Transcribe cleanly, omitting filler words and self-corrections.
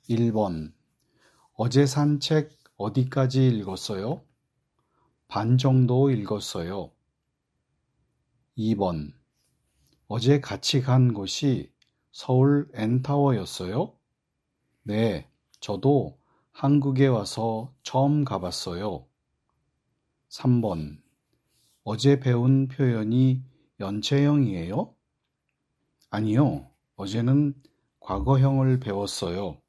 1번. 어제 산 책 어디까지 읽었어요? 반 정도 읽었어요. 2번. 어제 같이 간 곳이 서울 N타워였어요? 네, 저도 한국에 와서 처음 가봤어요. 3번. 어제 배운 표현이 연체형이에요? 아니요, 어제는 과거형을 배웠어요.